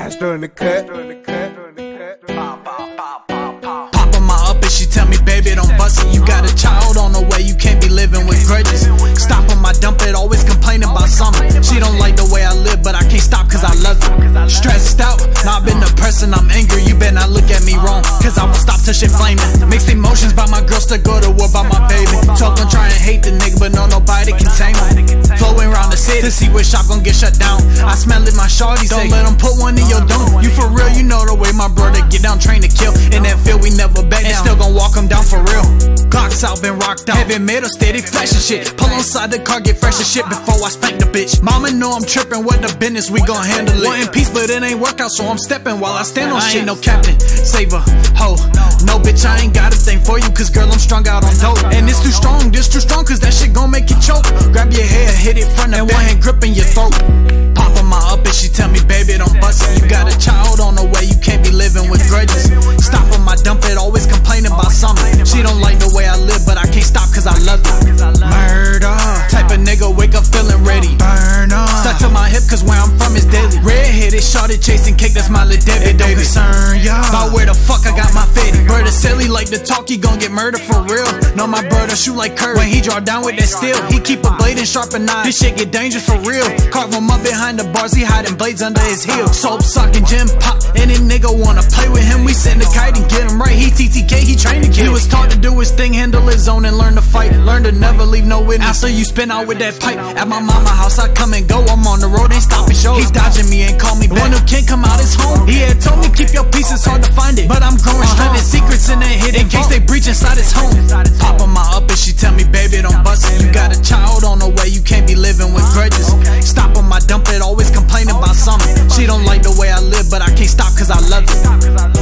Astro in the cut. Pop on my up and she tell me, baby, don't bust it. You got a child on the way, you can't be living with grudges. Stop on my dump it, always complaining about something. She don't like the way I live, but I can't stop cause I love it. Stressed out, not been the person, I'm angry. You better not look at me wrong, cause I won't stop till shit flaming. Mixed emotions by my girl, still go to war by my baby. Talk gon' try and hate the nigga, but no, nobody can tame him. Flowing around the city to see which shop gon' get shut down. I smell it, my shawty say, don't let them put one in your dome. You for real, you know the way my brother get down, train to kill. In that field, we never back down, and still gon' walk him down for real. Glocks out, been rocked out, haven't made a steady flashing shit. Pull inside the car, get fresh as shit before I spank the bitch. Mama know I'm trippin', what the business, we gon' handle it. Wantin' peace, but it ain't work out, so I'm steppin' while I stand on shit. I ain't no captain, save a hoe. No bitch, I ain't got a thing for you, cause girl, I'm strung out on dope. And it's too strong, this too strong, cause that shit gon' make you choke. Grab your hair, hit it front and one hand gripping your throat. Pop on my up and she tell me, baby, don't bust it. You got a child on the way, you can't be living with grudges. Stop on my dump it, always complaining about something. She don't like the way I live, but I can't stop cause I love it. Murder, type of nigga, wake up feeling ready. Burn on, stuck to my hip cause where I'm from is deadly. Red-headed, shorty chasing cake, that's my little Debbie. It don't concern ya about where the fuck I got my fitty. Brother silly like the talk, he gon' get murdered for real. Know my brother shoot like Curry when he draw down with that steel. He keep a blade and sharpen knife, this shit get dangerous for real. Carve him up behind the bars, he hiding blades under his heel. Soap sucking, gym pop, any nigga wanna play with him, we send a kite and get him right. He TTK, he trained to kill. He was taught to do his thing, handle his own and learn to fight. Learn to never leave no witness after you spin out with that pipe. At my mama house, I come and go, I'm on the road, ain't stopping shows. He dodging me, ain't call me back. One who can't come out his home. He had told me keep your peace, it's hard to find it, but I'm growing strong. Secrets in that hit in case they breach inside his home. Pop on my up and she tell me, baby, don't bust it. You got a child on the way, you can't be living with grudges. Stop on my dump it, always complaining about something. She don't like the way I live, but I can't stop cause I love it.